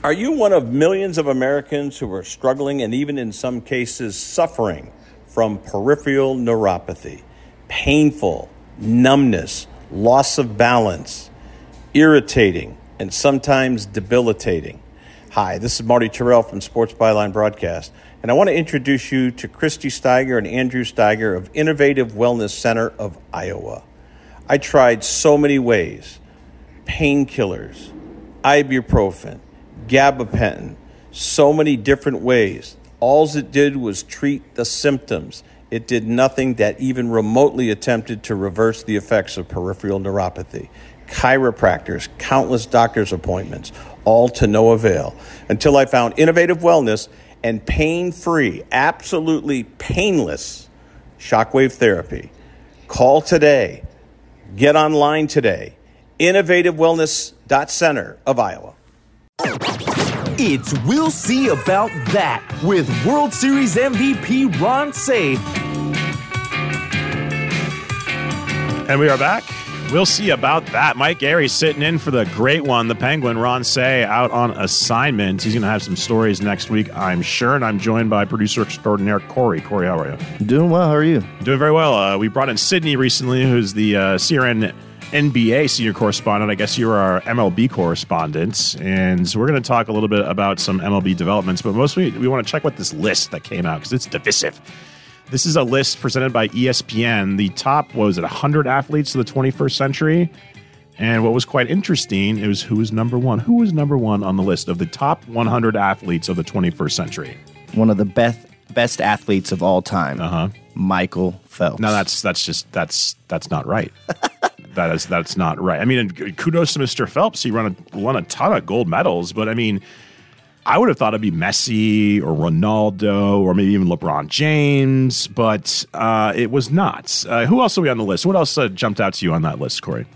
Are you one of millions of Americans who are struggling and even in some cases suffering from peripheral neuropathy? Painful, numbness, loss of balance, irritating, and sometimes debilitating. Hi, this is Marty Terrell from Sports Byline Broadcast, and I want to introduce you to Christy Steiger and Andrew Steiger of Innovative Wellness Center of Iowa. I tried so many ways: painkillers, ibuprofen, gabapentin, so many different ways. All it did was treat the symptoms. It did nothing that even remotely attempted to reverse the effects of peripheral neuropathy. Chiropractors, countless doctor's appointments, all to no avail. Until I found Innovative Wellness and pain-free, absolutely painless shockwave therapy. Call today. Get online today. InnovativeWellness.Center of Iowa. It's We'll See About That with World Series MVP Ron Cey. And we are back. We'll see about that. Mike Airy sitting in for the great one, the Penguin, Ron Cey, out on assignment. He's going to have some stories next week, I'm sure. And I'm joined by producer extraordinaire Corey. Corey, how are you? Doing well. How are you? Doing very well. We brought in Sydney recently, who's the CRN NBA senior correspondent. I guess you're our MLB correspondent. And so we're going to talk a little bit about some MLB developments. But mostly we want to check what this list that came out, because it's divisive. This is a list presented by ESPN. The top, 100 athletes of the 21st century? And what was quite interesting is who was number one. Who was number one on the list of the top 100 athletes of the 21st century? One of the best athletes of all time. Michael Phelps. No, that's not right. That's not right. I mean, kudos to Mr. Phelps. He won a ton of gold medals, but I mean, I would have thought it'd be Messi or Ronaldo or maybe even LeBron James, but it was not. Who else are we on the list? What else jumped out to you on that list, Corey?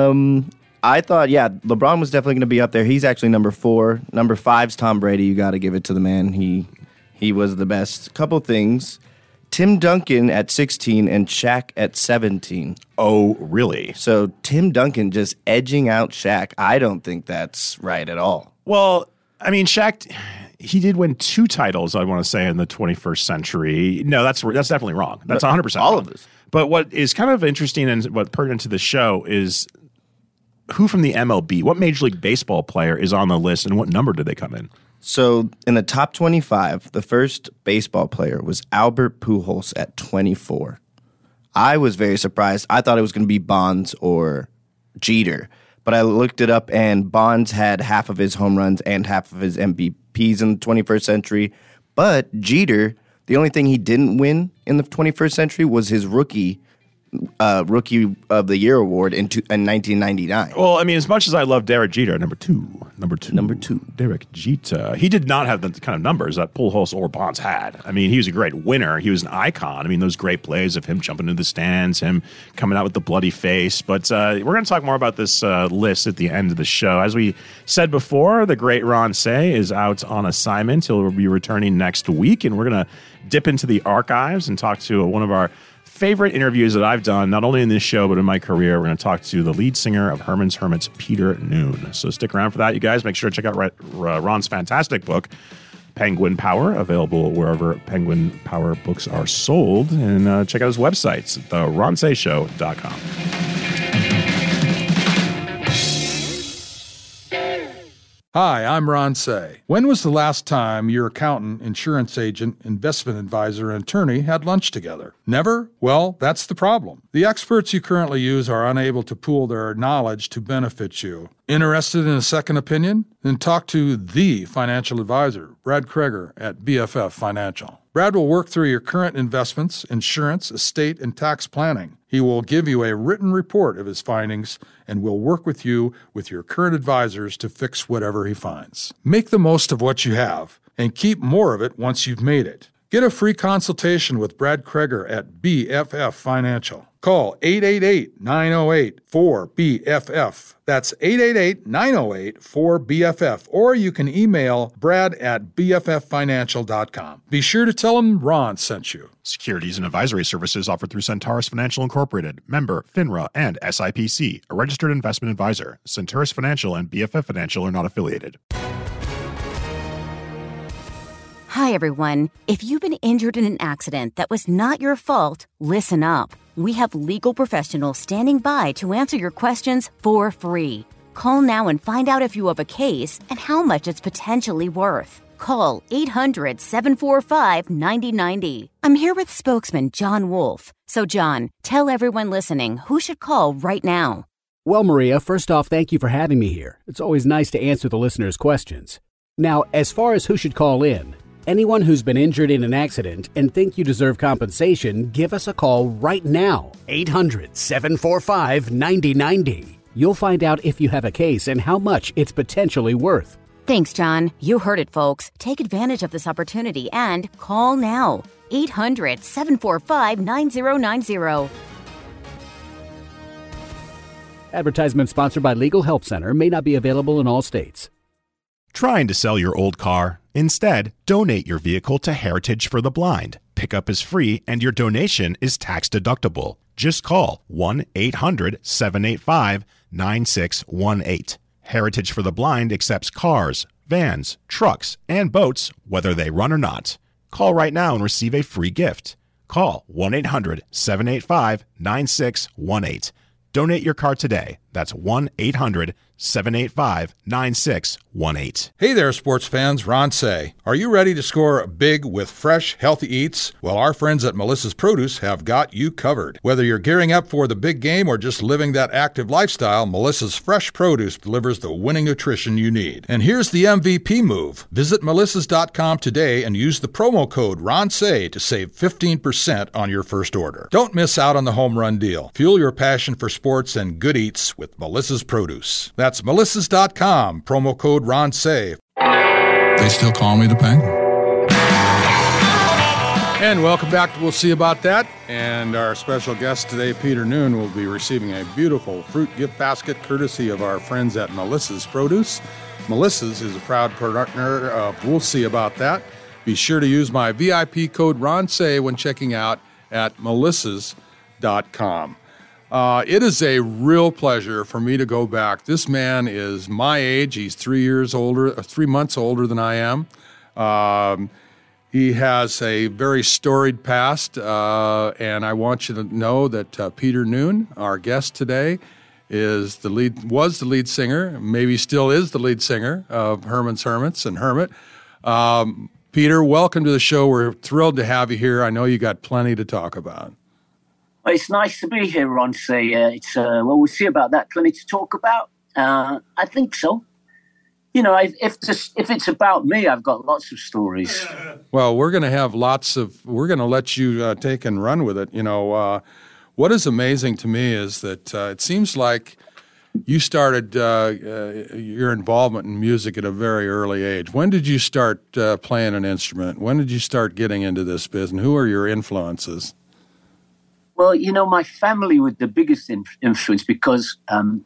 I thought, LeBron was definitely going to be up there. He's actually number 4. Number 5's Tom Brady. You got to give it to the man. He was the best. Couple things. Tim Duncan at 16 and Shaq at 17. Oh, really? So Tim Duncan just edging out Shaq. I don't think that's right at all. Well, I mean, Shaq, he did win 2 titles, I want to say, in the 21st century. No, that's definitely wrong. That's 100% all wrong. of this. But what is kind of interesting and what pertinent to the show is who from the MLB, what Major League Baseball player is on the list, and what number did they come in? So in the top 25, the first baseball player was Albert Pujols at 24. I was very surprised. I thought it was going to be Bonds or Jeter. But I looked it up, and Bonds had half of his home runs and half of his MVPs in the 21st century. But Jeter, the only thing he didn't win in the 21st century was his Rookie of the Year award in 1999. Well, I mean, as much as I love Derek Jeter, number two, Derek Jeter, he did not have the kind of numbers that Pujols or Bonds had. I mean, he was a great winner. He was an icon. I mean, those great plays of him jumping into the stands, him coming out with the bloody face. But we're going to talk more about this list at the end of the show. As we said before, the great Ron Cey is out on assignment. He'll be returning next week, and we're going to dip into the archives and talk to one of our favorite interviews that I've done, not only in this show, but in my career. We're going to talk to the lead singer of Herman's Hermits, Peter Noone. So stick around for that, you guys. Make sure to check out Ron's fantastic book, Penguin Power, available wherever Penguin Power books are sold. And check out his websites at theronceyshow.com. Hi, I'm Ron Cey. When was the last time your accountant, insurance agent, investment advisor, and attorney had lunch together? Never? Well, that's the problem. The experts you currently use are unable to pool their knowledge to benefit you. Interested in a second opinion? Then talk to the financial advisor, Brad Kreger at BFF Financial. Brad will work through your current investments, insurance, estate, and tax planning. He will give you a written report of his findings and will work with you with your current advisors to fix whatever he finds. Make the most of what you have and keep more of it once you've made it. Get a free consultation with Brad Kreger at BFF Financial. Call 888-908-4BFF. That's 888-908-4BFF. Or you can email Brad at bffinancial.com. Be sure to tell him Ron sent you. Securities and advisory services offered through Centaurus Financial Incorporated, member FINRA and SIPC, a registered investment advisor. Centaurus Financial and BFF Financial are not affiliated. Hi, everyone. If you've been injured in an accident that was not your fault, listen up. We have legal professionals standing by to answer your questions for free. Call now and find out if you have a case and how much it's potentially worth. Call 800-745-9090. I'm here with spokesman John Wolf. So, John, tell everyone listening who should call right now. Well, Maria, first off, thank you for having me here. It's always nice to answer the listeners' questions. Now, as far as who should call in, anyone who's been injured in an accident and think you deserve compensation, give us a call right now. 800-745-9090. You'll find out if you have a case and how much it's potentially worth. Thanks, John. You heard it, folks. Take advantage of this opportunity and call now. 800-745-9090. Advertisement sponsored by Legal Help Center, may not be available in all states. Trying to sell your old car? Instead, donate your vehicle to Heritage for the Blind. Pickup is free and your donation is tax deductible. Just call 1-800-785-9618. Heritage for the Blind accepts cars, vans, trucks, and boats, whether they run or not. Call right now and receive a free gift. Call 1-800-785-9618. Donate your car today. That's 1-800-785-9618. Hey there, sports fans. Ron Say. Are you ready to score big with fresh, healthy eats? Well, our friends at Melissa's Produce have got you covered. Whether you're gearing up for the big game or just living that active lifestyle, Melissa's Fresh Produce delivers the winning nutrition you need. And here's the MVP move. Visit melissas.com today and use the promo code RONSAY to save 15% on your first order. Don't miss out on the home run deal. Fuel your passion for sports and good eats with Melissa's Produce. That's melissas.com, promo code RONSAY. They still call me the Penguin. And welcome back to We'll See About That. And our special guest today, Peter Noon, will be receiving a beautiful fruit gift basket courtesy of our friends at Melissa's Produce. Melissa's is a proud partner of We'll See About That. Be sure to use my VIP code RONSAY when checking out at melissas.com. It is a real pleasure for me to go back. This man is my age. He's 3 months older than I am. He has a very storied past, and I want you to know that Peter Noon, our guest today, was the lead singer, maybe still is the lead singer of Herman's Hermits and Hermit. Peter, welcome to the show. We're thrilled to have you here. I know you got plenty to talk about. Well, it's nice to be here, Ron. We'll see about that. Plenty to talk about. I think so. You know, if it's about me, I've got lots of stories. Well, we're going to let you take and run with it. You know, what is amazing to me is that it seems like you started your involvement in music at a very early age. When did you start playing an instrument? When did you start getting into this business? Who are your influences? Well, you know, my family was the biggest influence because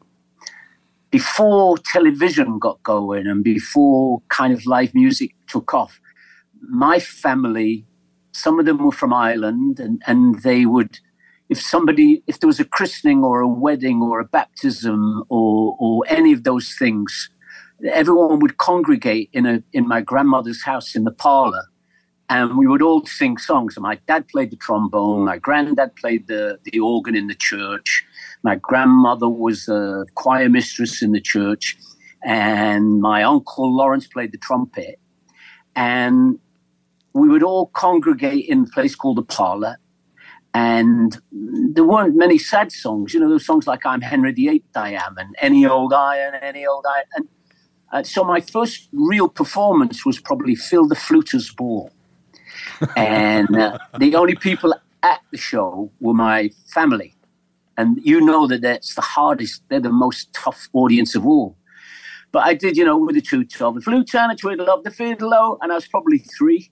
before television got going and before kind of live music took off, my family, some of them were from Ireland, and they would, if there was a christening or a wedding or a baptism or any of those things, everyone would congregate in my grandmother's house in the parlor. And we would all sing songs. And my dad played the trombone. My granddad played the organ in the church. My grandmother was a choir mistress in the church. And my uncle Lawrence played the trumpet. And we would all congregate in a place called the parlor. And there weren't many sad songs. You know, those songs like I'm Henry VIII I Am and Any Old Iron, Any Old Iron. And so my first real performance was probably Phil the Fluter's Ball. And the only people at the show were my family. And you know that's the hardest, they're the most tough audience of all. But I did, you know, with the 212 and flute and a twiddle of the fiddle, and I was probably 3.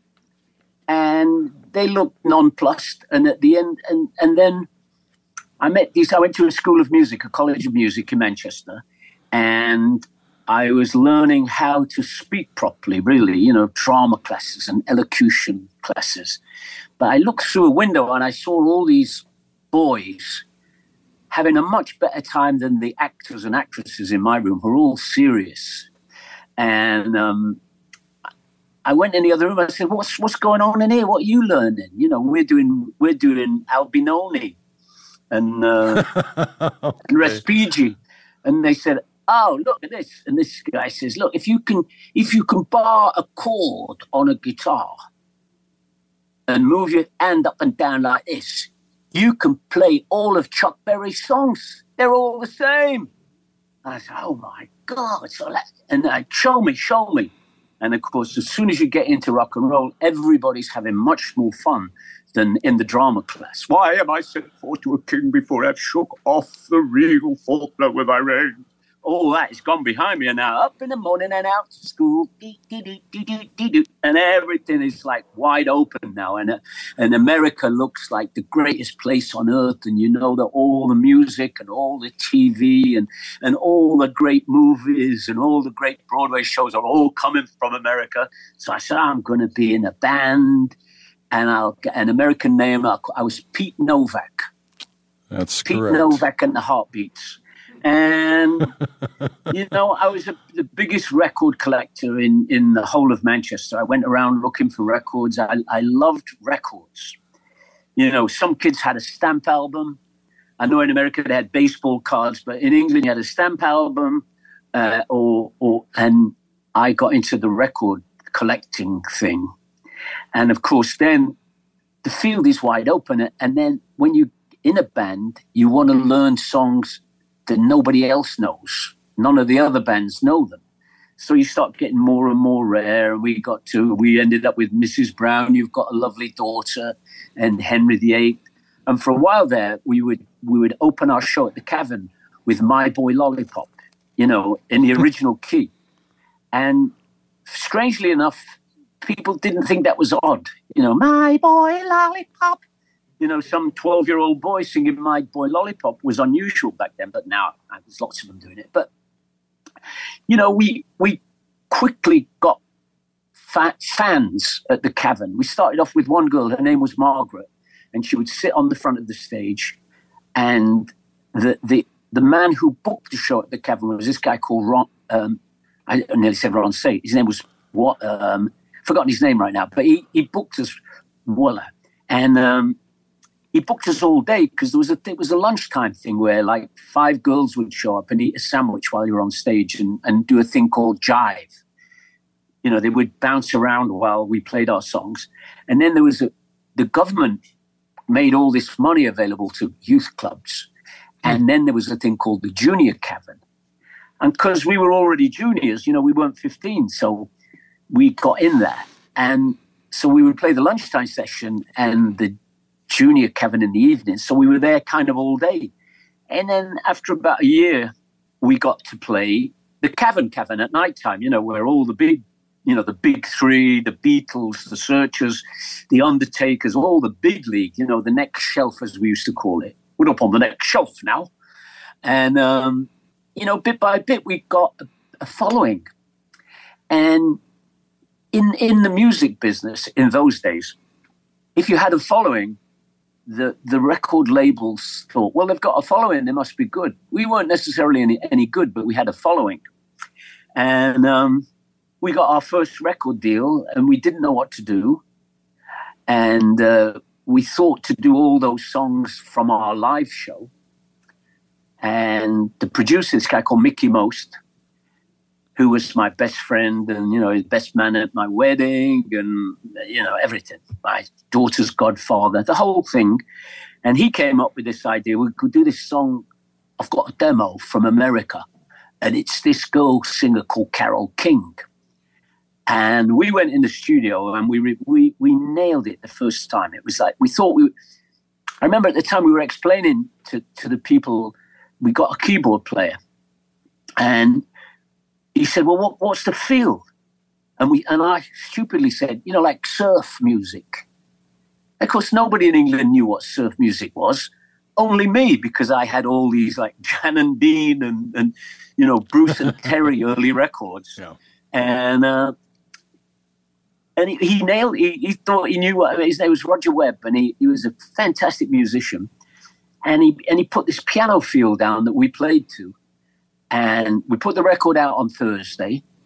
And they looked nonplussed. And at the end, and then I went to a school of music, a college of music in Manchester, and I was learning how to speak properly, really, you know, drama classes and elocution classes. But I looked through a window and I saw all these boys having a much better time than the actors and actresses in my room, who were all serious. And I went in the other room. I said, "What's going on in here? What are you learning? You know, we're doing Albinoni and and Respighi," and they said, "Oh, look at this!" And this guy says, "Look, if you can bar a chord on a guitar and move your hand up and down like this, you can play all of Chuck Berry's songs. They're all the same." I said, "Oh my God!" And I show me. And of course, as soon as you get into rock and roll, everybody's having much more fun than in the drama class. Why am I sent forth to a king before I've shook off the regal Faulkner with my reins? All that is gone behind me, and now up in the morning and out to school, and everything is like wide open now, and America looks like the greatest place on earth, and you know that all the music and all the TV and all the great movies and all the great Broadway shows are all coming from America. So I said, I'm going to be in a band, and I'll get an American name. I was Pete Novak. That's Pete correct. Novak and the Heartbeats. And, you know, I was the biggest record collector in the whole of Manchester. I went around looking for records. I loved records. You know, some kids had a stamp album. I know in America they had baseball cards, but in England you had a stamp album. And I got into the record collecting thing. And, of course, then the field is wide open. And then when you're in a band, you want to learn songs that nobody else knows. None of the other bands know them. So you start getting more and more rare. And we ended up with Mrs. Brown, You've Got a Lovely Daughter, and Henry VIII. And for a while there, we would open our show at the Cavern with My Boy Lollipop, you know, in the original key. And strangely enough, people didn't think that was odd. You know, My Boy Lollipop. You know, some 12-year-old boy singing My Boy Lollipop was unusual back then, but now there's lots of them doing it. But, you know, we quickly got fans at the Cavern. We started off with one girl, her name was Margaret, and she would sit on the front of the stage. And the man who booked the show at the Cavern was this guy called Ron, I nearly said Ron Say. His name was, forgotten his name right now, but he booked us, voila. And he booked us all day because it was a lunchtime thing where like 5 girls would show up and eat a sandwich while you were on stage and do a thing called jive. You know, they would bounce around while we played our songs. And then there was the government made all this money available to youth clubs. And then there was a thing called the Junior Cavern. And because we were already juniors, you know, we weren't 15, so we got in there. And so we would play the lunchtime session and the Junior Cavern in the evening. So we were there kind of all day. And then after about a year, we got to play the Cavern at nighttime, you know, where all the big, you know, the big three, the Beatles, the Searchers, the Undertakers, all the big league, you know, the next shelf, as we used to call it. We're up on the next shelf now. And, you know, bit by bit, we got a following. And in the music business in those days, if you had a following, the record labels thought, well, they've got a following, they must be good. We weren't necessarily any good, but we had a following. And we got our first record deal, and we didn't know what to do. And we thought to do all those songs from our live show. And the producer, this guy called Mickey Most, who was my best friend and, you know, his best man at my wedding and, you know, everything. My daughter's godfather, the whole thing. And he came up with this idea. We could do this song. I've got a demo from America. And it's this girl singer called Carole King. And we went in the studio and we nailed it the first time. It was like, I remember at the time we were explaining to the people, we got a keyboard player. And he said, well, what's the feel? And I stupidly said, you know, like surf music. Of course, nobody in England knew what surf music was. Only me, because I had all these like Jan and Dean and you know, Bruce and Terry early records. Yeah. And he nailed. He thought he knew what his name was. Roger Webb, and he was a fantastic musician. And he put this piano feel down that we played to. And we put the record out on Thursday.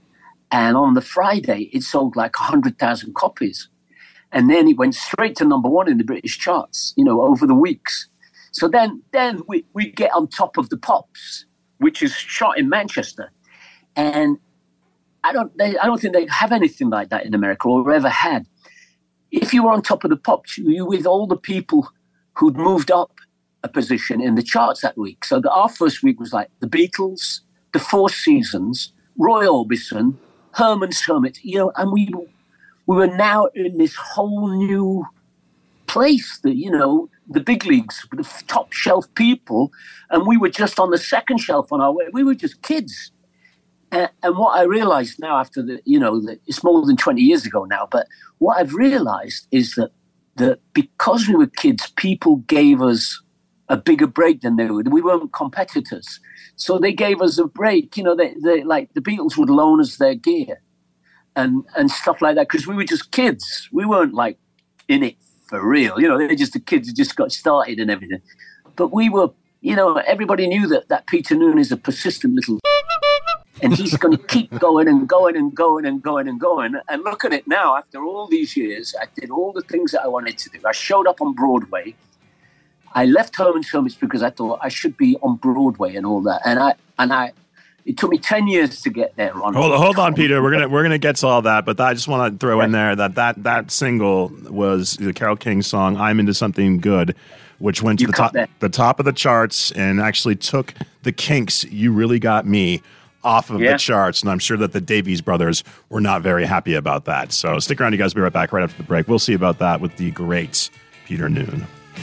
And on the Friday, it sold like 100,000 copies. And then it went straight to number one in the British charts, over the weeks. So then we get on top of the Pops, which is shot in Manchester. And I don't think they have anything like that in America or ever had. If you were on top of the Pops, you were with all the people who'd moved up a position in the charts that week. So our first week was like the Beatles, the Four Seasons, Roy Orbison, Herman's Hermits, and we were now in this whole new place that, the big leagues, the top shelf people, and we were just on the second shelf on our way. We were just kids. And what I realized now after that it's more than 20 years ago now, but what I've realized is that because we were kids, people gave us a bigger break than they would. We weren't competitors. So they gave us a break. They like the Beatles would loan us their gear and stuff like that because we were just kids. We weren't like in it for real. They're just the kids who just got started and everything. But we were, everybody knew that Peter Noone is a persistent little and he's going to keep going and going and going and going and going. And look at it now. After all these years, I did all the things that I wanted to do. I showed up on Broadway. I left Herman's Hermits because I thought I should be on Broadway and all that. And I it took me 10 years to get there. Hold on, Peter. We're gonna get to all that, but I just want to throw in there that single was the Carole King song "I'm Into Something Good," which went to the top of the charts and actually took the Kinks' "You Really Got Me" off of the charts, and I'm sure that the Davies brothers were not very happy about that. So stick around, you guys. We'll be right back right after the break. We'll see about that with the great Peter Noone.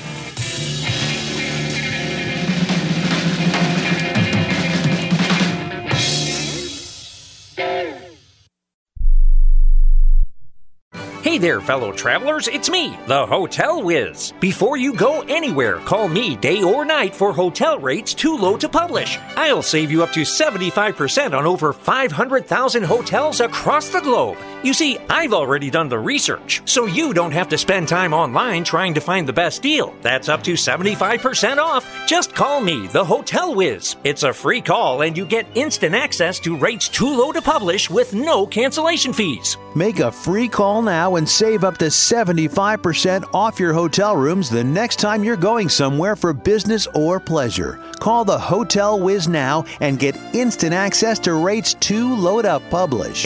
Hey there, fellow travelers, it's me, the Hotel Whiz. Before you go anywhere, call me day or night for hotel rates too low to publish. I'll save you up to 75% on over 500,000 hotels across the globe. You see, I've already done the research, so you don't have to spend time online trying to find the best deal. That's up to 75% off. Just call me, the Hotel Whiz. It's a free call, and you get instant access to rates too low to publish with no cancellation fees. Make a free call now and save up to 75% off your hotel rooms the next time you're going somewhere for business or pleasure. Call the Hotel Whiz now and get instant access to rates too low to publish.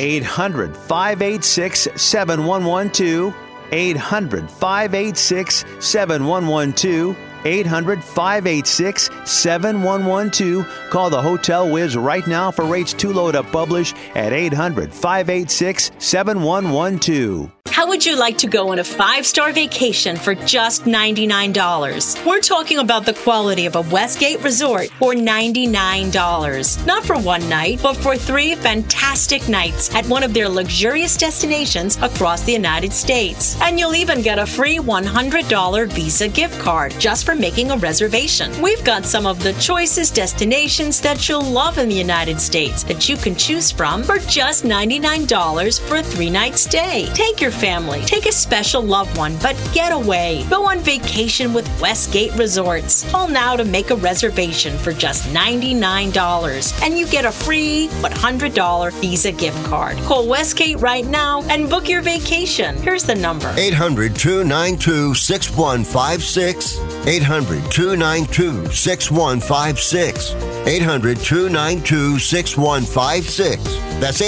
800-586-7112. 800-586-7112. 800-586-7112. Call the Hotel Whiz right now for rates too low to publish at 800-586-7112. How would you like to go on a 5-star vacation for just $99? We're talking about the quality of a Westgate resort for $99. Not for one night, but for 3 fantastic nights at one of their luxurious destinations across the United States. And you'll even get a free $100 Visa gift card just for making a reservation. We've got some of the choicest destinations that you'll love in the United States that you can choose from for just $99 for a 3-night stay. Take your family, take a special loved one, but get away. Go on vacation with Westgate Resorts. Call now to make a reservation for just $99, and you get a free $100 Visa gift card. Call Westgate right now and book your vacation. Here's the number: 800-292-6156. 800-292-6156. 800-292-6156. That's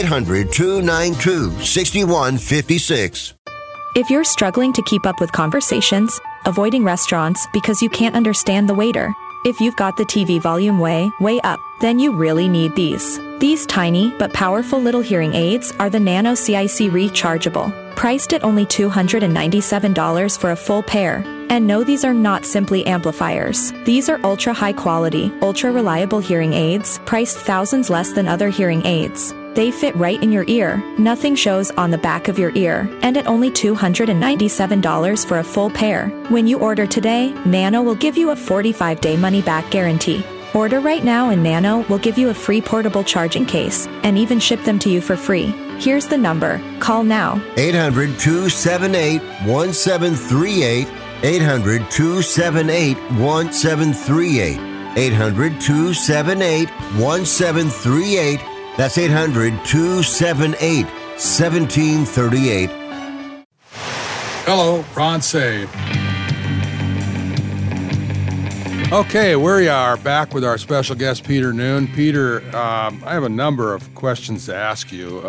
800-292-6156. If you're struggling to keep up with conversations, avoiding restaurants because you can't understand the waiter, if you've got the TV volume way up, then you really need these. These tiny but powerful little hearing aids are the Nano CIC Rechargeable, priced at only $297 for a full pair. And no, these are not simply amplifiers. These are ultra high quality, ultra reliable hearing aids, priced thousands less than other hearing aids. They fit right in your ear, nothing shows on the back of your ear, and at only $297 for a full pair. When you order today, Nano will give you a 45-day money-back guarantee. Order right now and Nano will give you a free portable charging case and even ship them to you for free. Here's the number. Call now. 800-278-1738. 800-278-1738. 800-278-1738. That's 800-278-1738. Hello, Ron Say. Okay, we are back with our special guest, Peter Noone. Peter, I have a number of questions to ask you.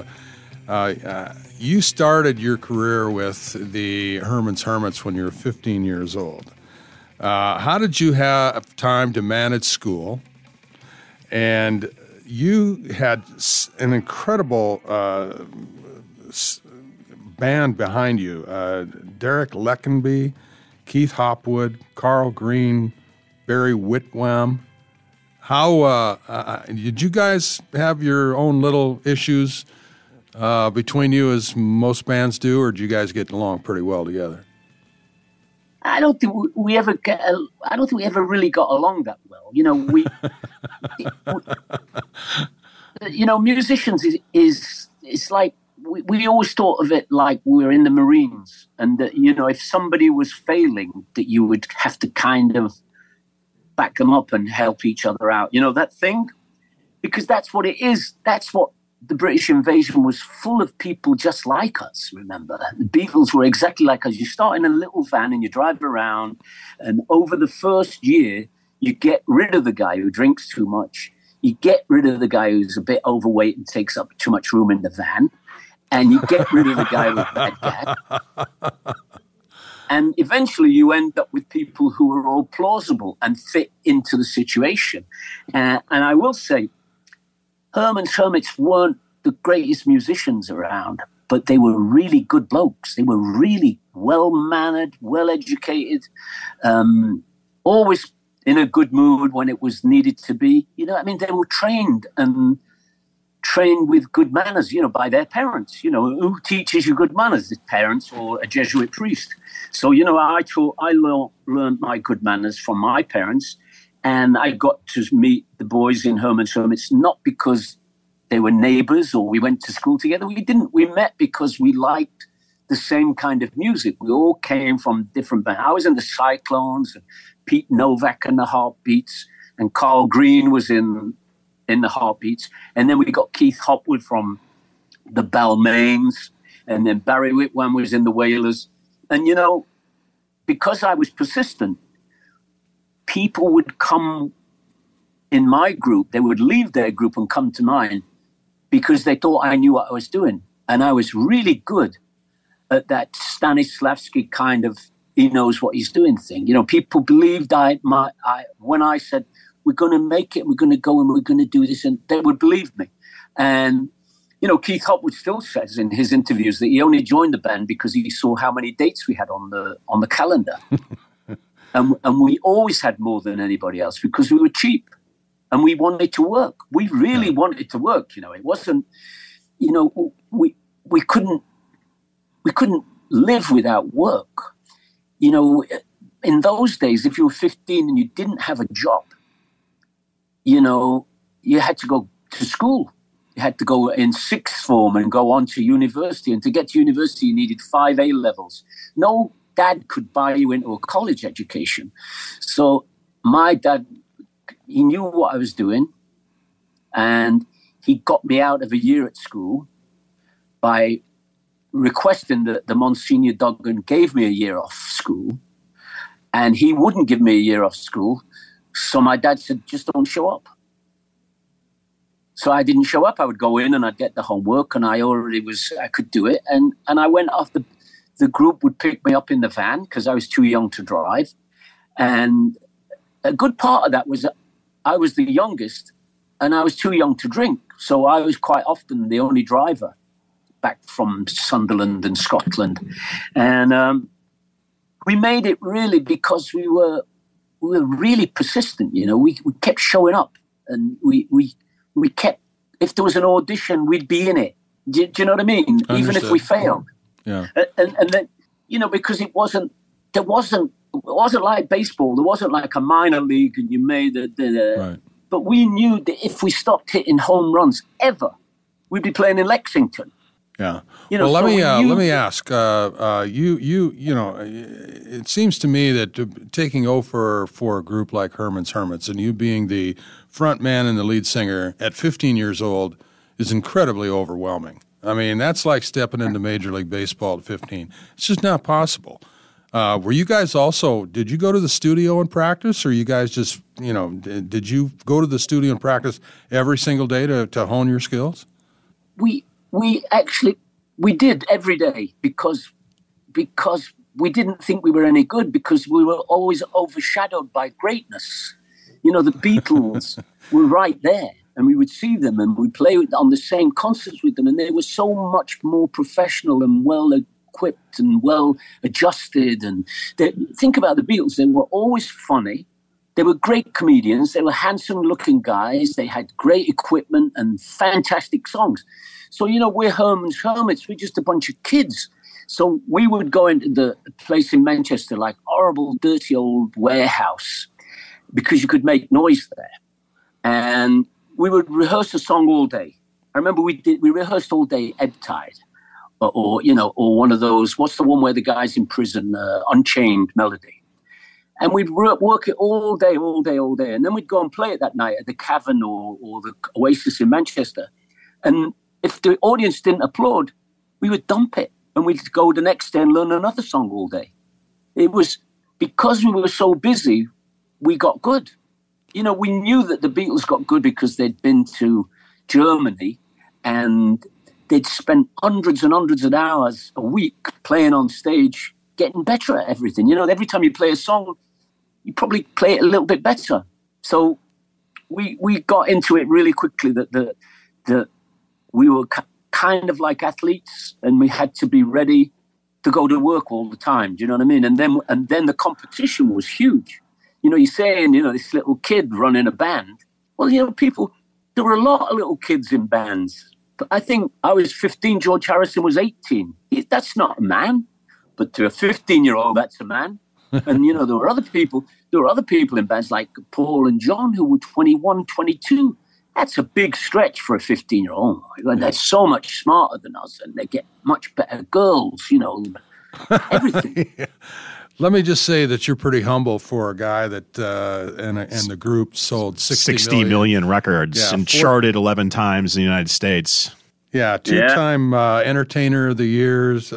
You started your career with the Herman's Hermits when you were 15 years old. How did you have time to manage school? And you had an incredible band behind you. Derek Leckenby, Keith Hopwood, Carl Green, Barry Whitwam. How did you guys have your own little issues between you, as most bands do, or did you guys get along pretty well together? I don't think we ever really got along that well. You know, musicians is like we always thought of it like we were in the Marines, and that, you know, if somebody was failing, that you would have to kind of back them up and help each other out. You know, that thing, because that's what it is. That's what the British invasion was, full of people just like us, remember? The Beatles were exactly like us. You start in a little van and you drive around, and over the first year, you get rid of the guy who drinks too much. You get rid of the guy who's a bit overweight and takes up too much room in the van. And you get rid of the guy with bad dad. And eventually you end up with people who are all plausible and fit into the situation. And I will say, Herman's Hermits weren't the greatest musicians around, but they were really good blokes. They were really well-mannered, well-educated, always in a good mood when it was needed to be. You know, I mean, they were trained with good manners, you know, by their parents. You know, who teaches you good manners, the parents or a Jesuit priest? So, you know, I learned my good manners from my parents. And I got to meet the boys in Herman's Hermits, not because they were neighbors or we went to school together. We didn't. We met because we liked the same kind of music. We all came from different bands. I was in the Cyclones, and Pete Novak and the Heartbeats, and Carl Green was in the Heartbeats. And then we got Keith Hopwood from the Balmains, and then Barry Whitwam was in the Wailers. And, you know, because I was persistent, people would come in my group, they would leave their group and come to mine because they thought I knew what I was doing. And I was really good at that Stanislavski kind of, he knows what he's doing thing. You know, people believed when I said, we're going to make it, we're going to go and we're going to do this, and they would believe me. And, you know, Keith Hopwood still says in his interviews that he only joined the band because he saw how many dates we had on the calendar. And we always had more than anybody else because we were cheap and we wanted to work. We really wanted to work. You know, it wasn't, you know, we couldn't live without work. You know, in those days, if you were 15 and you didn't have a job, you know, you had to go to school. You had to go in sixth form and go on to university. And to get to university, you needed 5 A levels. No dad could buy you into a college education. So my dad, he knew what I was doing, and he got me out of a year at school by requesting that the Monsignor Duggan gave me a year off school, and he wouldn't give me a year off school. So my dad said, just don't show up. So I didn't show up. I would go in and I'd get the homework, and I could do it. And I went off the group would pick me up in the van because I was too young to drive. And a good part of that was that I was the youngest and I was too young to drink. So I was quite often the only driver back from Sunderland and Scotland. And we made it really because we were really persistent. You know, we kept showing up, and we kept, if there was an audition, we'd be in it. Do you know what I mean? Understood. Even if we failed. Yeah. And then, you know, because it wasn't like baseball. There wasn't like a minor league and you made right. But we knew that if we stopped hitting home runs ever, we'd be playing in Lexington. Yeah. You know, well, so let me ask. You know, it seems to me that taking over for a group like Herman's Hermits and you being the front man and the lead singer at 15 years old is incredibly overwhelming. I mean, that's like stepping into Major League Baseball at 15. It's just not possible. Were you guys did you go to the studio and practice, or you guys just, did you go to the studio and practice every single day to hone your skills? We did every day because we didn't think we were any good, because we were always overshadowed by greatness. The Beatles were right there, and we would see them and we'd play on the same concerts with them, and they were so much more professional and well equipped and well adjusted. And think about the Beatles. They were always funny. They were great comedians. They were handsome looking guys. They had great equipment and fantastic songs. So, we're Herman's Hermits. We're just a bunch of kids. So we would go into the place in Manchester, like horrible, dirty old warehouse, because you could make noise there. And we would rehearse a song all day. I remember we rehearsed all day Ebb Tide, or one of those, what's the one where the guy's in prison, Unchained Melody. And we'd work it all day. And then we'd go and play it that night at the Cavern or the Oasis in Manchester. And if the audience didn't applaud, we would dump it. And we'd go the next day and learn another song all day. It was because we were so busy, we got good. We knew that the Beatles got good because they'd been to Germany and they'd spent hundreds and hundreds of hours a week playing on stage, getting better at everything. Every time you play a song, you probably play it a little bit better. So we got into it really quickly that we were kind of like athletes, and we had to be ready to go to work all the time. Do you know what I mean? And then the competition was huge. You're saying, this little kid running a band. Well, there were a lot of little kids in bands. But I think I was 15, George Harrison was 18. That's not a man. But to a 15-year-old, that's a man. And, there were other people in bands like Paul and John who were 21, 22. That's a big stretch for a 15-year-old. They're so much smarter than us, and they get much better girls, everything. Yeah. Let me just say that you're pretty humble for a guy that and the group sold 60 million records and charted 11 times in the United States. Yeah, two-time Entertainer of the Years,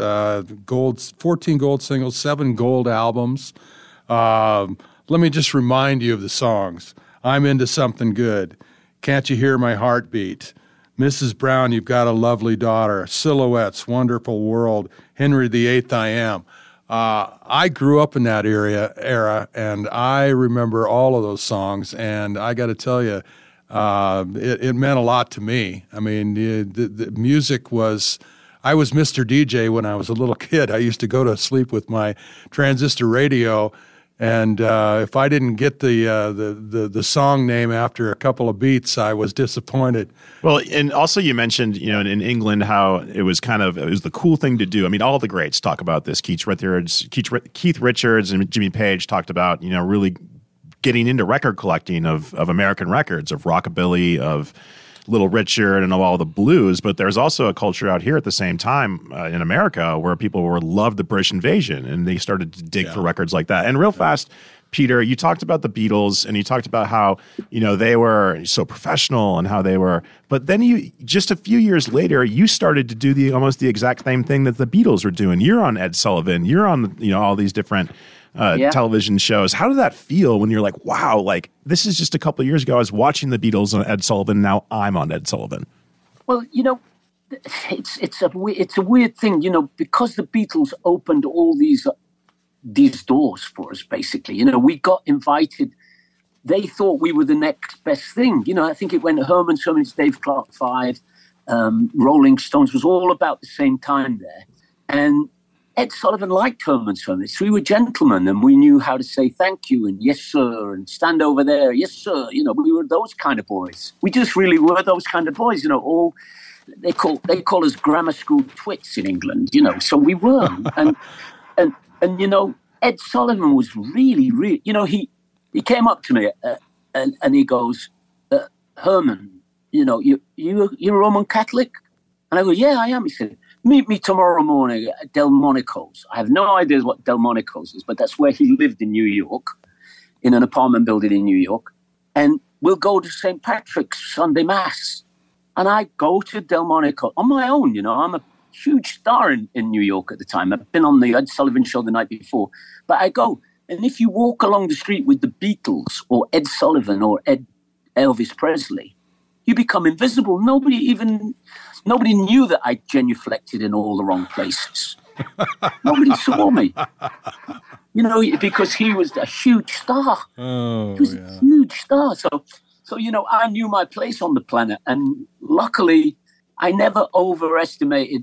14 gold singles, 7 gold albums. Let me just remind you of the songs. I'm Into Something Good. Can't You Hear My Heartbeat? Mrs. Brown, You've Got a Lovely Daughter. Silhouettes, Wonderful World. Henry VIII, I Am. I grew up in that era, and I remember all of those songs, and I got to tell you, it meant a lot to me. I mean, the music was... I was Mr. DJ when I was a little kid. I used to go to sleep with my transistor radio, and if I didn't get the song name after a couple of beats, I was disappointed. Well, and also you mentioned, in England how it was the cool thing to do. I mean, all the greats talk about this. Keith Richards and Jimmy Page talked about, really getting into record collecting of American records, of rockabilly, of Little Richard, and of all the blues. But there's also a culture out here at the same time in America where people loved the British invasion, and they started to dig for records like that. And real fast, Peter, you talked about the Beatles, and you talked about how, they were so professional and how they were. But then just a few years later, you started to do almost the exact same thing that the Beatles were doing. You're on Ed Sullivan. You're on, all these different television shows. How did that feel when you're like, wow, like this is just a couple of years ago, I was watching the Beatles on Ed Sullivan. Now I'm on Ed Sullivan. Well, it's a weird thing, because the Beatles opened all these doors for us, basically. We got invited. They thought we were the next best thing. I think it went Herman's Hermits, Dave Clark 5, Rolling Stones was all about the same time there. And Ed Sullivan liked Herman's Hermits. We were gentlemen, and we knew how to say thank you and yes, sir, and stand over there, yes, sir. We were those kind of boys. We just really were those kind of boys. All they call us grammar school twits in England. So we were. And Ed Sullivan was really, really. He came up to me and he goes, Herman, you're Roman Catholic, and I go, yeah, I am. He said, meet me tomorrow morning at Delmonico's. I have no idea what Delmonico's is, but that's where he lived in New York, in an apartment building in New York. And we'll go to St. Patrick's Sunday Mass. And I go to Delmonico on my own. You know, I'm a huge star in New York at the time. I've been on the Ed Sullivan Show the night before. But I go, and if you walk along the street with the Beatles or Ed Sullivan or Elvis Presley, you become invisible. Nobody knew that I genuflected in all the wrong places. Nobody saw me. You know, because he was a huge star. Oh, he was a huge star. So, you know, I knew my place on the planet. And luckily, I never overestimated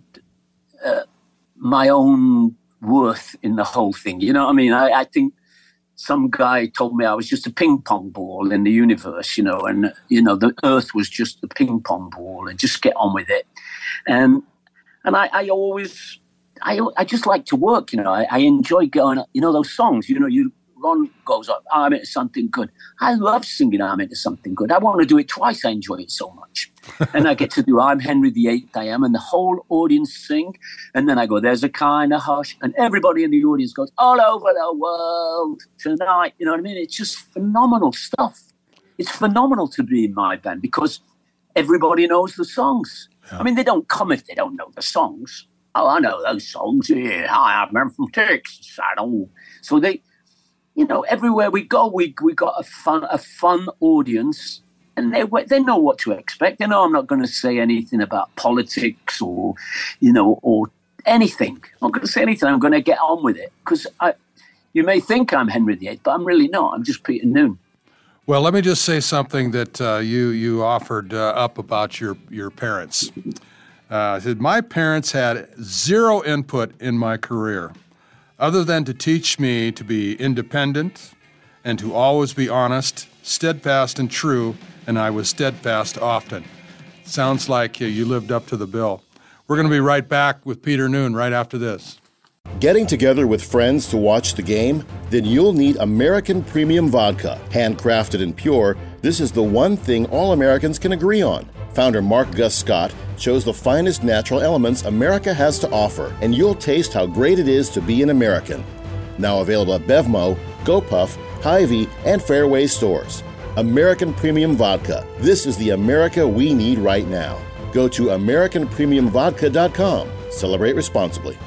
my own worth in the whole thing. You know what I mean? I think some guy told me I was just a ping pong ball in the universe, you know, and, you know, the earth was just a ping pong ball and just get on with it. And I just like to work, you know. I enjoy going, you know, those songs, you know, Ron goes up, I'm into something good. I love singing I'm into something good. I want to do it twice. I enjoy it so much. And I get to do I'm Henry VIII, I am, and the whole audience sing. And then I go, there's a kind of hush. And everybody in the audience goes, all over the world tonight. You know what I mean? It's just phenomenal stuff. It's phenomenal to be in my band because everybody knows the songs. Yeah. I mean, they don't come if they don't know the songs. Oh, I know those songs. Yeah, hi, I'm from Texas. I don't. So they, you know, everywhere we go, we got a fun audience, and they know what to expect. They know I'm not going to say anything about politics or, you know, or anything. I'm not going to say anything. I'm going to get on with it because you may think I'm Henry VIII, but I'm really not. I'm just Peter Noone. Well, let me just say something that you offered up about your parents. Said my parents had zero input in my career, other than to teach me to be independent and to always be honest, steadfast and true, and I was steadfast often. Sounds like you lived up to the bill. We're going to be right back with Peter Noone right after this. Getting together with friends to watch the game? Then you'll need American Premium Vodka. Handcrafted and pure, this is the one thing all Americans can agree on. Founder Mark Gus Scott chose the finest natural elements America has to offer, and you'll taste how great it is to be an American. Now available at Bevmo, GoPuff, Hy-Vee, and Fairway stores. American Premium Vodka. This is the America we need right now. Go to AmericanPremiumVodka.com. Celebrate responsibly.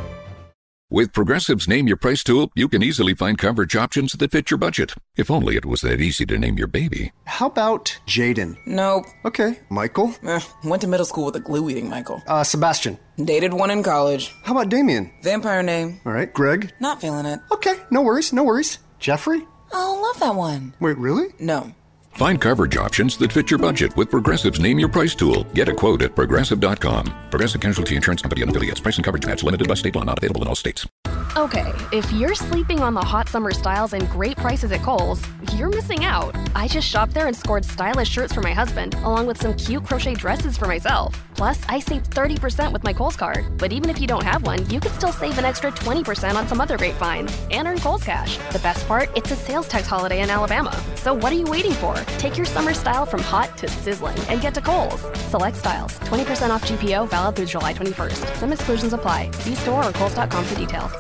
With Progressive's Name Your Price tool, you can easily find coverage options that fit your budget. If only it was that easy to name your baby. How about Jaden? Nope. Okay. Michael? Went to middle school with a glue-eating Michael. Sebastian? Dated one in college. How about Damien? Vampire name. All right. Greg? Not feeling it. Okay. No worries. Jeffrey? Oh, love that one. Wait, really? No. Find coverage options that fit your budget with Progressive's Name Your Price tool. Get a quote at Progressive.com. Progressive Casualty Insurance Company and affiliates. Price and coverage match limited by state law. Not available in all states. Okay, if you're sleeping on the hot summer styles and great prices at Kohl's, you're missing out. I just shopped there and scored stylish shirts for my husband, along with some cute crochet dresses for myself. Plus, I saved 30% with my Kohl's card. But even if you don't have one, you could still save an extra 20% on some other great finds and earn Kohl's Cash. The best part, it's a sales tax holiday in Alabama. So what are you waiting for? Take your summer style from hot to sizzling and get to Kohl's. Select styles, 20% off GPO, valid through July 21st. Some exclusions apply. See store or Kohl's.com for details.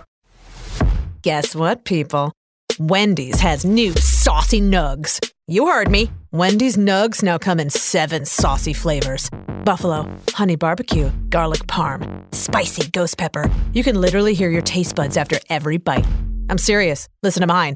Guess what, people? Wendy's has new saucy nugs. You heard me. Wendy's nugs now come in 7 saucy flavors. Buffalo, honey barbecue, garlic parm, spicy ghost pepper. You can literally hear your taste buds after every bite. I'm serious. Listen to mine.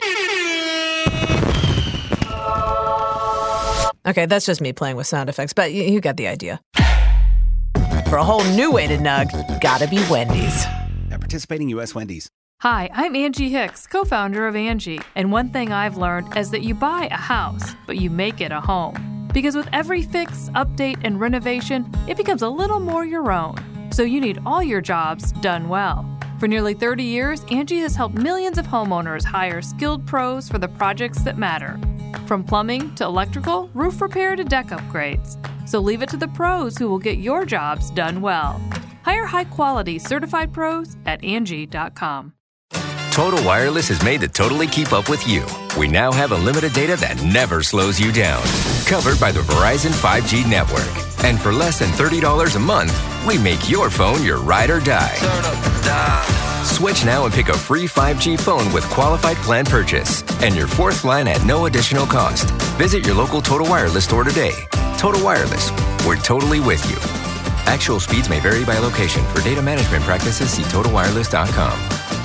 Okay, that's just me playing with sound effects, but you got the idea. For a whole new way to nug, gotta be Wendy's. At participating U.S. Wendy's. Hi, I'm Angie Hicks, co-founder of Angie, and one thing I've learned is that you buy a house, but you make it a home. Because with every fix, update, and renovation, it becomes a little more your own. So you need all your jobs done well. For nearly 30 years, Angie has helped millions of homeowners hire skilled pros for the projects that matter. From plumbing to electrical, roof repair to deck upgrades. So leave it to the pros who will get your jobs done well. Hire high-quality certified pros at Angie.com. Total Wireless is made to totally keep up with you. We now have unlimited data that never slows you down. Covered by the Verizon 5G network. And for less than $30 a month, we make your phone your ride or die. Switch now and pick a free 5G phone with qualified plan purchase. And your fourth line at no additional cost. Visit your local Total Wireless store today. Total Wireless, we're totally with you. Actual speeds may vary by location. For data management practices, see TotalWireless.com.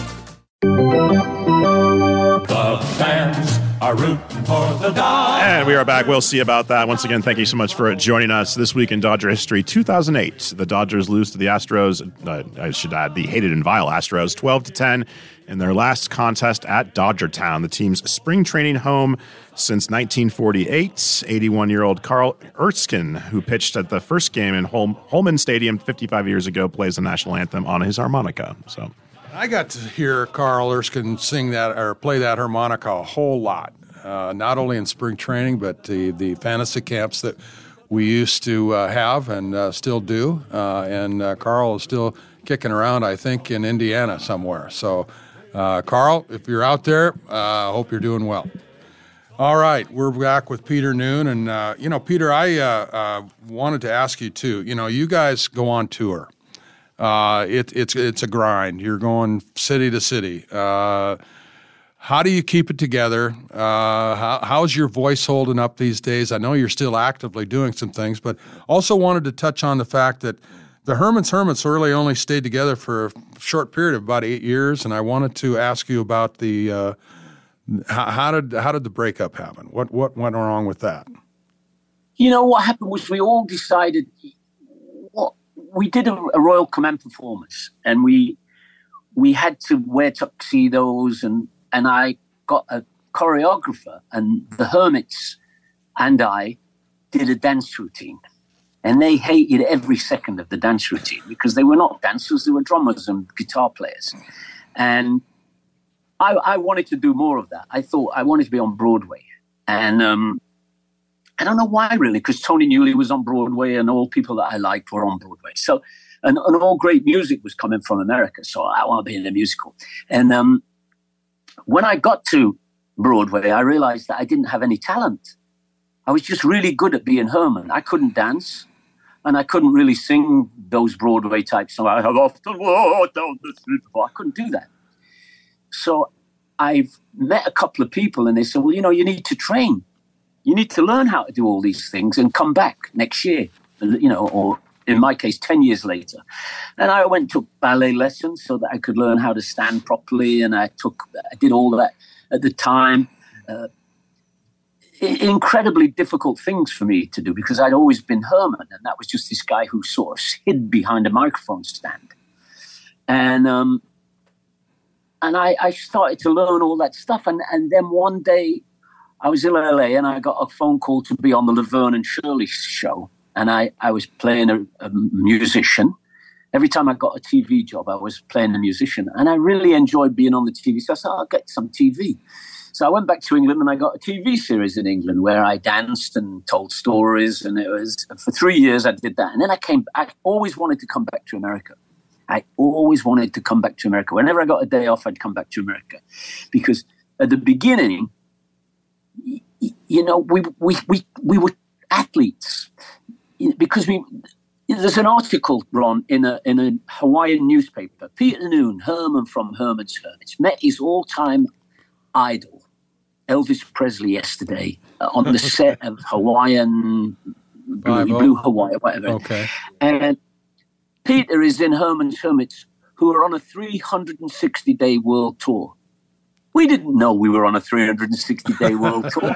The fans are rooting for the Dodgers. And we are back. We'll see about that. Once again, thank you so much for joining us this week in Dodger history. 2008, the Dodgers lose to the Astros. I should add, the hated and vile Astros, 12-10 in their last contest at Dodgertown, the team's spring training home since 1948. 81-year-old Carl Erskine, who pitched at the first game in Holman Stadium 55 years ago, plays the national anthem on his harmonica. So I got to hear Carl Erskine sing that or play that harmonica a whole lot, not only in spring training, but the fantasy camps that we used to have and still do. And Carl is still kicking around, I think, in Indiana somewhere. So, Carl, if you're out there, I hope you're doing well. All right, we're back with Peter Noon. And, Peter, I wanted to ask you, too. You guys go on tour. It's a grind. You're going city to city. How do you keep it together? How's your voice holding up these days? I know you're still actively doing some things, but also wanted to touch on the fact that the Hermits really only stayed together for a short period of about 8 years, and I wanted to ask you about the how did the breakup happen? What went wrong with that? What happened was we all decided. We did a Royal Command performance, and we had to wear tuxedos, and I got a choreographer, and the Hermits and I did a dance routine, and they hated every second of the dance routine because they were not dancers, they were drummers and guitar players. And I wanted to do more of that. I thought I wanted to be on Broadway, and I don't know why, really, because Tony Newley was on Broadway and all people that I liked were on Broadway. So, and all great music was coming from America. So I want to be in a musical. And when I got to Broadway, I realized that I didn't have any talent. I was just really good at being Herman. I couldn't dance and I couldn't really sing those Broadway type songs. I have often walked down the street. I couldn't do that. So I've met a couple of people and they said, well, you need to train. You need to learn how to do all these things and come back next year, or in my case, 10 years later. And I went and took ballet lessons so that I could learn how to stand properly. And I did all that at the time. Incredibly difficult things for me to do because I'd always been Herman. And that was just this guy who sort of hid behind a microphone stand. And I started to learn all that stuff. And then one day, I was in LA and I got a phone call to be on the Laverne and Shirley show. And I was playing a musician. Every time I got a TV job, I was playing a musician. And I really enjoyed being on the TV. So I said, I'll get some TV. So I went back to England and I got a TV series in England where I danced and told stories. And it was, for 3 years I did that. And then I always wanted to come back to America. I always wanted to come back to America. Whenever I got a day off, I'd come back to America. Because at the beginning, we were athletes because there's an article, Ron, in a Hawaiian newspaper. Peter Noon, Herman from Herman's Hermits, met his all-time idol, Elvis Presley, yesterday on the set of Hawaiian, Blue Hawaii, whatever. Okay. And Peter is in Herman's Hermits, who are on a 360-day world tour. We didn't know we were on a 360-day world tour.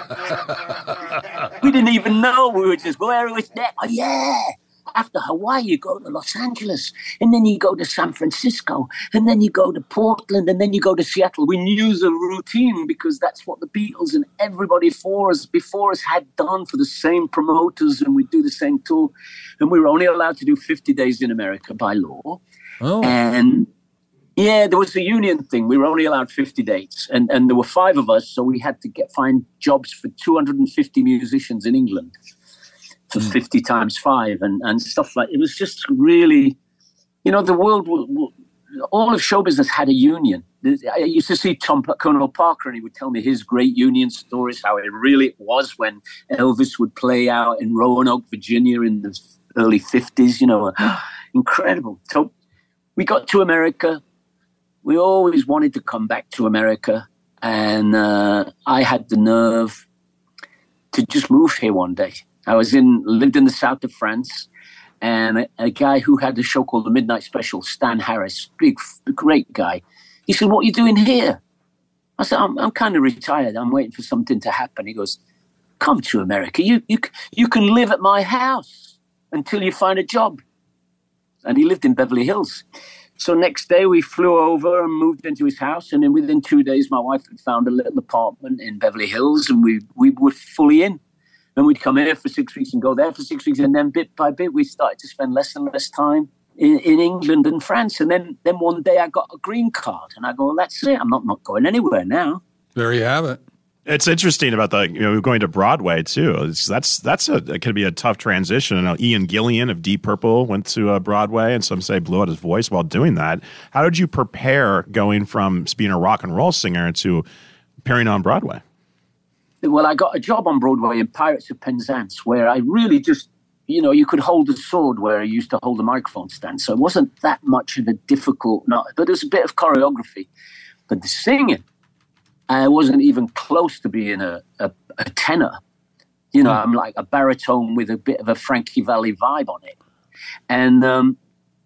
We didn't even know. We were just, where was that? Oh, yeah. After Hawaii, you go to Los Angeles, and then you go to San Francisco, and then you go to Portland, and then you go to Seattle. We knew the routine because that's what the Beatles and everybody before us had done for the same promoters, and we'd do the same tour. And we were only allowed to do 50 days in America by law. Oh. And yeah, there was a union thing. We were only allowed 50 dates, and there were 5 of us, so we had to find jobs for 250 musicians in England for 50 times 5 and stuff like. It was just really, the world. All of show business had a union. I used to see Colonel Parker, and he would tell me his great union stories, how it really was when Elvis would play out in Roanoke, Virginia, in the early 50s. Incredible. So we got to America. we always wanted to come back to America. And I had the nerve to just move here one day. I lived in the south of France, and a guy who had a show called The Midnight Special, Stan Harris, great guy. He said, "What are you doing here?" I said, I'm kind of retired. I'm waiting for something to happen. He goes, "Come to America. You can live at my house until you find a job." And he lived in Beverly Hills. So next day we flew over and moved into his house. And then within 2 days, my wife had found a little apartment in Beverly Hills, and we were fully in. And we'd come here for 6 weeks and go there for 6 weeks. And then bit by bit, we started to spend less and less time in England and France. And then one day I got a green card, and I go, well, that's it. I'm not going anywhere now. There you have it. It's interesting about going to Broadway too. It can be a tough transition. I know Ian Gillan of Deep Purple went to Broadway, and some say blew out his voice while doing that. How did you prepare going from being a rock and roll singer to appearing on Broadway? Well, I got a job on Broadway in Pirates of Penzance, where I really just, you could hold a sword where I used to hold a microphone stand. So it wasn't that much of a difficult, but there's a bit of choreography. But the singing, I wasn't even close to being a tenor. I'm like a baritone with a bit of a Frankie Valli vibe on it. And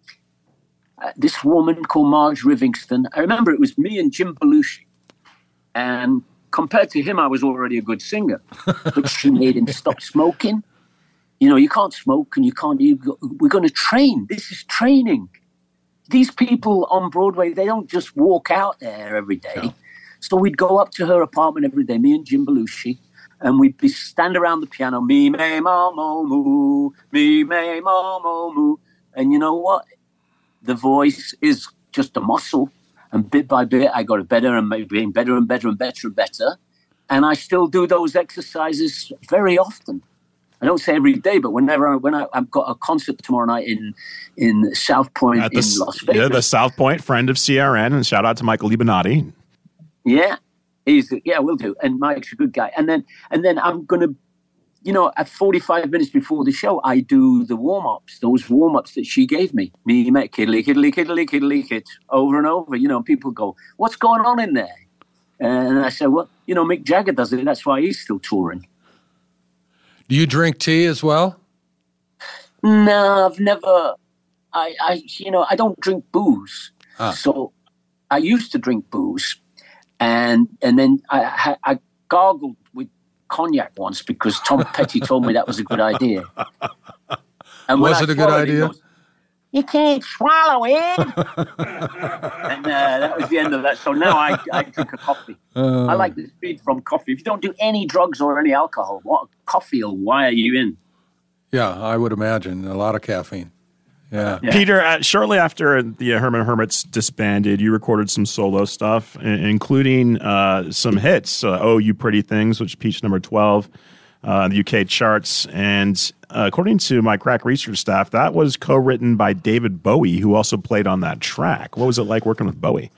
this woman called Marge Rivingston, I remember it was me and Jim Belushi. And compared to him, I was already a good singer. But she made him stop smoking. You can't smoke and we're going to train. This is training. These people on Broadway, they don't just walk out there every day. No. So we'd go up to her apartment every day, me and Jim Belushi, and we'd be stand around the piano, me, me, ma, mo, moo, me, me, ma, mo, moo. And you know what? The voice is just a muscle. And bit by bit, I got better and being better and better and better and better. And I still do those exercises very often. I don't say every day, but when I've got a concert tomorrow night in South Point in Las Vegas. Yeah, the South Point, friend of CRN, and shout out to Michael Libanati. Yeah, we'll do. And Mike's a good guy. And then I'm going to, at 45 minutes before the show, I do the warm-ups, those warm-ups that she gave me. Me, mate, kiddly, kiddly, kiddly, kiddly, kid, over and over. People go, what's going on in there? And I said, well, Mick Jagger does it. That's why he's still touring. Do you drink tea as well? No, I've never. I don't drink booze. So I used to drink booze, and then I gargled with cognac once because Tom Petty told me that was a good idea. And was it a good idea? Goes, you can't swallow it. And that was the end of that. So now I drink a coffee. I like the speed from coffee. If you don't do any drugs or any alcohol, what coffee will wire you in? Yeah, I would imagine. A lot of caffeine. Yeah. Peter, shortly after the Herman Hermits disbanded, you recorded some solo stuff, including some hits, Oh You Pretty Things, which peaked number 12 in the UK charts. And according to my crack research staff, that was co-written by David Bowie, who also played on that track. What was it like working with Bowie?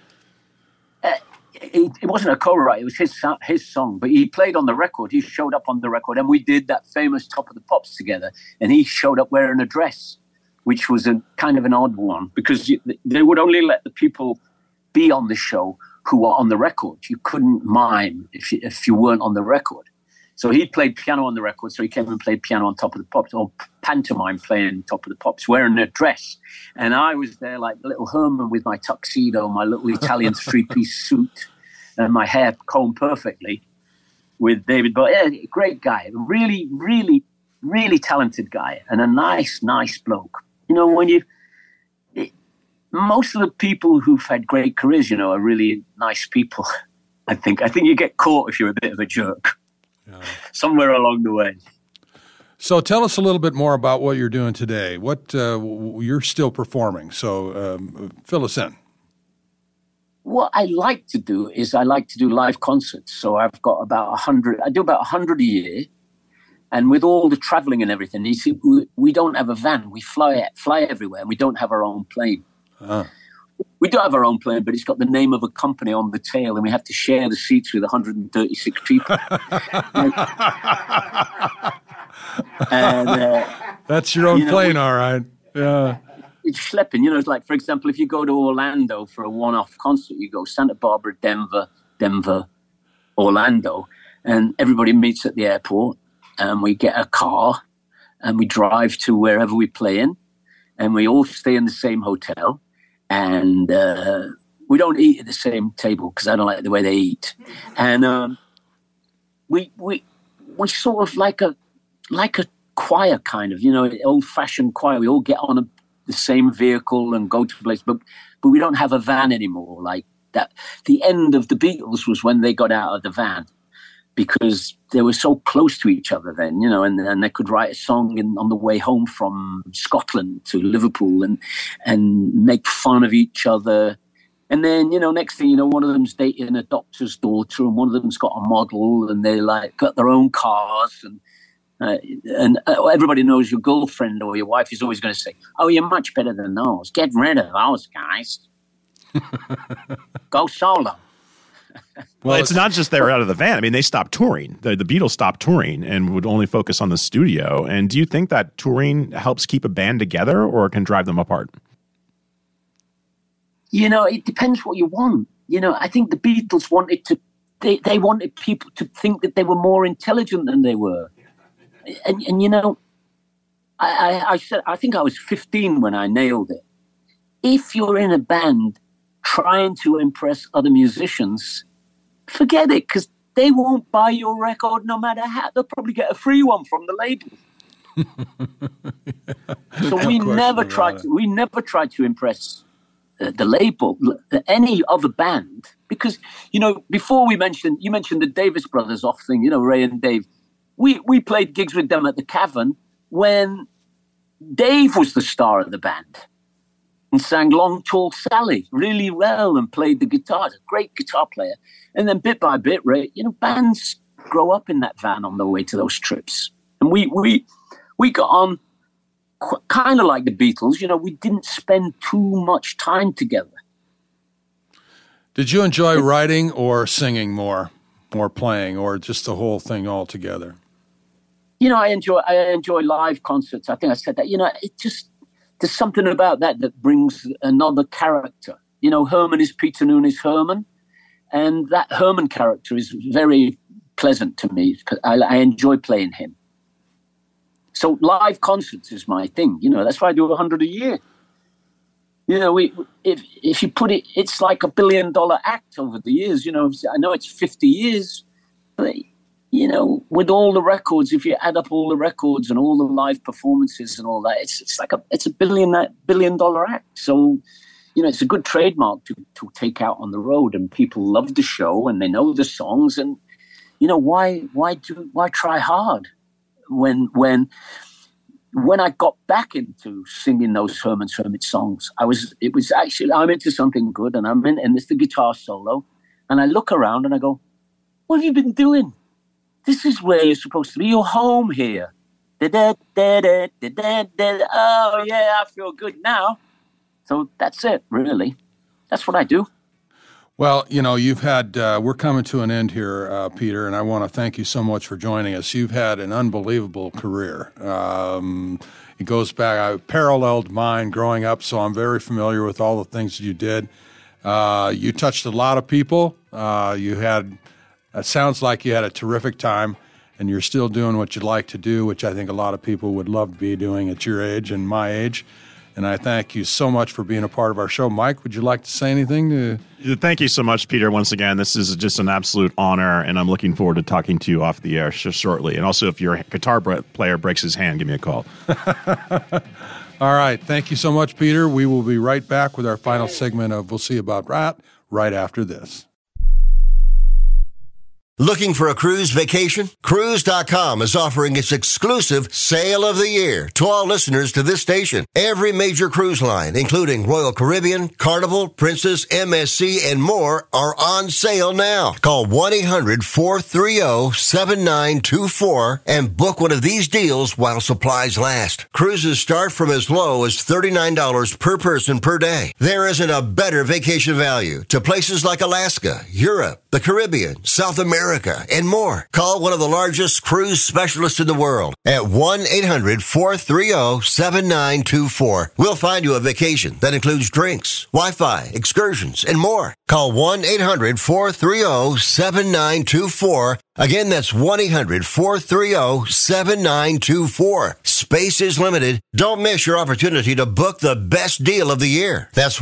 It wasn't a co-write. It was his song, but he played on the record. He showed up on the record, and we did that famous Top of the Pops together, and he showed up wearing a dress, which was a kind of an odd one because they would only let the people be on the show who were on the record. You couldn't mime if you weren't on the record. So he played piano on the record, so he came and played piano on Top of the Pops, or pantomime playing Top of the Pops, wearing a dress. And I was there like little Herman with my tuxedo, my little Italian three-piece suit, and my hair combed perfectly with David Bowie. Yeah, great guy, really, really, really talented guy, and a nice bloke. Most of the people who've had great careers, are really nice people. I think you get caught if you're a bit of a jerk. Yeah. Somewhere along the way. So tell us a little bit more about what you're doing today. What you're still performing. So fill us in. What I like to do is I like to do live concerts. So I've got about 100. I do about 100 a year. And with all the traveling and everything, you see, we don't have a van. We fly everywhere, and we don't have our own plane. We do have our own plane, but it's got the name of a company on the tail, and we have to share the seats with 136 people. And that's your own plane, all right. Yeah. it's schlepping. It's like, for example, if you go to Orlando for a one-off concert, you go Santa Barbara, Denver, Orlando, and everybody meets at the airport, and we get a car, and we drive to wherever we're playing, and we all stay in the same hotel, and we don't eat at the same table because I don't like the way they eat, and we sort of like a choir kind of, old-fashioned choir. We all get on the same vehicle and go to a place, but we don't have a van anymore. Like that, the end of the Beatles was when they got out of the van, because they were so close to each other then, and they could write a song on the way home from Scotland to Liverpool and make fun of each other. And then, next thing you know, one of them's dating a doctor's daughter, and one of them's got a model, and they like got their own cars, and everybody knows your girlfriend or your wife is always going to say, "Oh, you're much better than those. Get rid of those guys. Go solo." Well, it's not just they were out of the van. I mean, they stopped touring. The Beatles stopped touring and would only focus on the studio. And do you think that touring helps keep a band together or can drive them apart? It depends what you want. I think the Beatles wanted to, they wanted people to think that they were more intelligent than they were. And I said, I think I was 15 when I nailed it. If you're in a band trying to impress other musicians, forget it, because they won't buy your record no matter how. They'll probably get a free one from the label. So we never tried to impress the label, any other band, because before you mentioned the Davis Brothers off thing, Ray and Dave. We played gigs with them at the Cavern when Dave was the star of the band and sang Long Tall Sally really well and played the guitar. A great guitar player. And then bit by bit, Ray, bands grow up in that van on their way to those trips. And we got on kind of like the Beatles. We didn't spend too much time together. Did you enjoy writing or singing more playing, or just the whole thing all together? I enjoy live concerts. I think I said that. It just, there's something about that brings another character. Herman is Peter Noon is Herman, and that Herman character is very pleasant to me because I enjoy playing him. So live concerts is my thing. That's why I do 100 a year. If you put it, it's like $1 billion act over the years. I know it's 50 years, but with all the records, if you add up all the records and all the live performances and all that, it's like it's $1 billion act. So, it's a good trademark to take out on the road, and people love the show and they know the songs, and why try hard when I got back into singing those Herman's Hermit songs, I'm into something good, and it's the guitar solo, and I look around and I go, what have you been doing? This is where you're supposed to be. You're home here. Oh yeah, I feel good now. So that's it, really. That's what I do. Well, you've had, we're coming to an end here, Peter, and I want to thank you so much for joining us. You've had an unbelievable career. It goes back, I paralleled mine growing up, so I'm very familiar with all the things you did. You touched a lot of people. It sounds like you had a terrific time, and you're still doing what you like to do, which I think a lot of people would love to be doing at your age and my age. And I thank you so much for being a part of our show. Mike, would you like to say anything? Thank you so much, Peter, once again. This is just an absolute honor, and I'm looking forward to talking to you off the air shortly. And also, if your guitar player breaks his hand, give me a call. All right. Thank you so much, Peter. We will be right back with our final segment of We'll See About That right after this. Looking for a cruise vacation? Cruise.com is offering its exclusive Sale of the Year to all listeners to this station. Every major cruise line, including Royal Caribbean, Carnival, Princess, MSC, and more, are on sale now. Call 1-800-430-7924 and book one of these deals while supplies last. Cruises start from as low as $39 per person per day. There isn't a better vacation value to places like Alaska, Europe, the Caribbean, South America, America, and more. Call one of the largest cruise specialists in the world at 1-800-430-7924. We'll find you a vacation that includes drinks, Wi-Fi, excursions, and more. Call 1-800-430-7924. Again, that's 1-800-430-7924. Space is limited. Don't miss your opportunity to book the best deal of the year. That's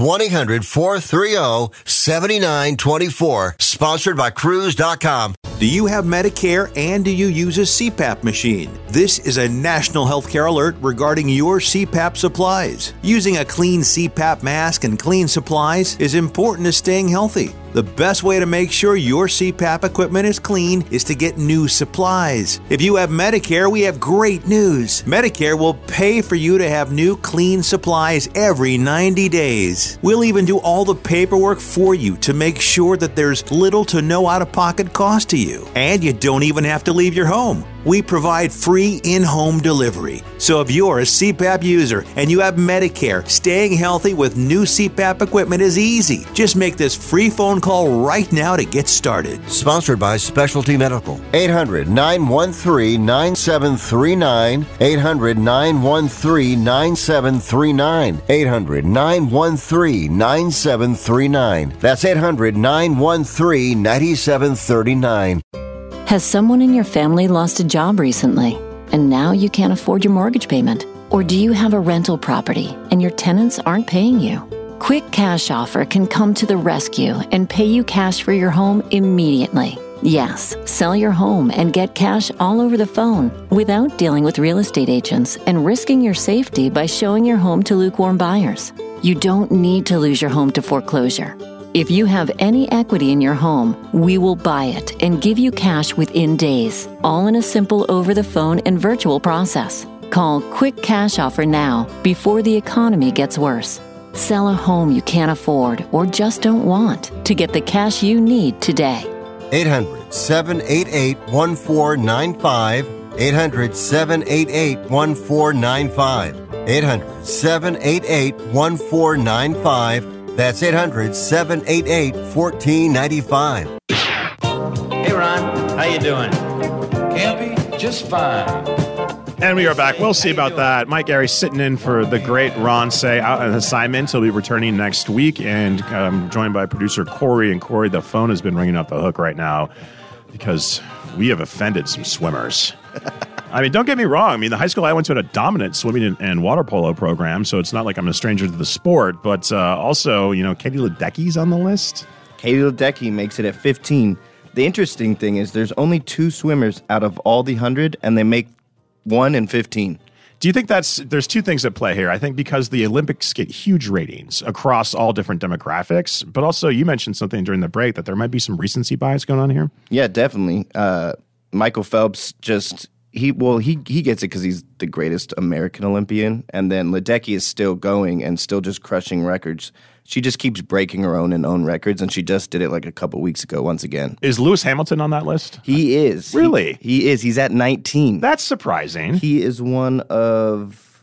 1-800-430-7924. Sponsored by Cruise.com. Do you have Medicare and do you use a CPAP machine? This is a national healthcare alert regarding your CPAP supplies. Using a clean CPAP mask and clean supplies is important to staying healthy. The best way to make sure your CPAP equipment is clean is to get new supplies. If you have Medicare, we have great news. Medicare will pay for you to have new clean supplies every 90 days. We'll even do all the paperwork for you to make sure that there's little to no out-of-pocket cost to you. And you don't even have to leave your home. We provide free in-home delivery. So if you're a CPAP user and you have Medicare, staying healthy with new CPAP equipment is easy. Just make this free phone call right now to get started. Sponsored by Specialty Medical. 800-913-9739. 800-913-9739. 800-913-9739. That's 800-913-9739. Has someone in your family lost a job recently, and now you can't afford your mortgage payment? Or do you have a rental property and your tenants aren't paying you? Quick Cash Offer can come to the rescue and pay you cash for your home immediately. Yes, sell your home and get cash all over the phone without dealing with real estate agents and risking your safety by showing your home to lukewarm buyers. You don't need to lose your home to foreclosure. If you have any equity in your home, we will buy it and give you cash within days, all in a simple over-the-phone and virtual process. Call Quick Cash Offer now before the economy gets worse. Sell a home you can't afford or just don't want to get the cash you need today. 800-788-1495. 800-788-1495. 800-788-1495. That's 800-788-1495. Hey, Ron. How you doing? Campy? Just fine. And we are back. We'll see about that. Mike Gary sitting in for the great Ron Say out on assignment. He'll be returning next week. And I'm joined by producer Corey. And Corey, the phone has been ringing off the hook right now because we have offended some swimmers. I mean, don't get me wrong. I mean, the high school I went to had a dominant swimming and water polo program, so it's not like I'm a stranger to the sport. But also, you know, Katie Ledecky's on the list. Katie Ledecky makes it at 15. The interesting thing is there's only 2 swimmers out of all the 100, and they make 1 in 15. Do you think there's 2 things at play here? I think because the Olympics get huge ratings across all different demographics, but also you mentioned something during the break that there might be some recency bias going on here. Yeah, definitely. Michael Phelps just... He gets it because he's the greatest American Olympian, and then Ledecky is still going and still just crushing records. She just keeps breaking her own records, and she just did it like a couple weeks ago once again. Is Lewis Hamilton on that list? He is. Really? He is. He's at 19. That's surprising. He is one of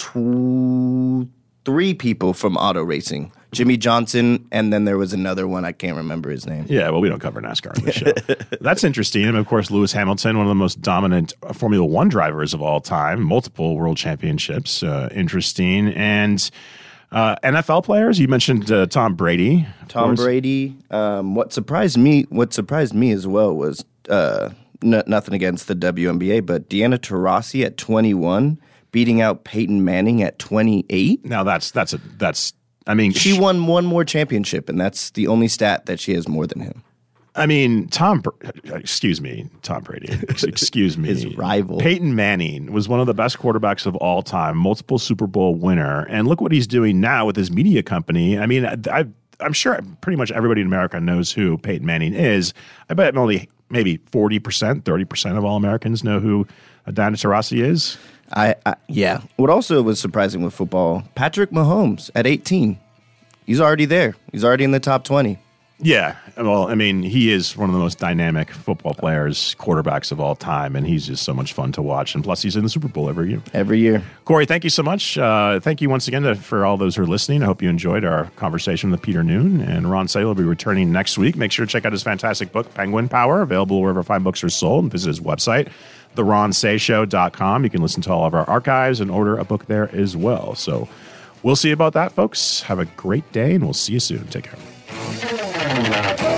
3 people from auto racing. Jimmy Johnson, and then there was another one. I can't remember his name. Yeah, well, we don't cover NASCAR on the show. That's interesting. And, of course, Lewis Hamilton, one of the most dominant Formula One drivers of all time, multiple world championships. Interesting. And NFL players, you mentioned Tom Brady. Tom Brady. What surprised me as well was nothing against the WNBA, but Diana Taurasi at 21, beating out Peyton Manning at 28. Now that's. I mean, she won one more championship, and that's the only stat that she has more than him. I mean, Tom Brady. Excuse me. His rival. Peyton Manning was one of the best quarterbacks of all time, multiple Super Bowl winner. And look what he's doing now with his media company. I mean, I'm sure pretty much everybody in America knows who Peyton Manning is. I bet only maybe 40%, 30% of all Americans know who Diana Taurasi is. Yeah. What also was surprising with football, Patrick Mahomes at 18. He's already there. He's already in the top 20. Yeah. Well, I mean, he is one of the most dynamic football players, quarterbacks of all time, and he's just so much fun to watch. And plus, he's in the Super Bowl every year. Every year. Corey, thank you so much. Thank you once again for all those who are listening. I hope you enjoyed our conversation with Peter Noone. And Ron Say will be returning next week. Make sure to check out his fantastic book, Penguin Power, available wherever fine books are sold, and visit his website, theronsayshow.com. You can listen to all of our archives and order a book there as well. So we'll see about that, folks. Have a great day, and we'll see you soon. Take care.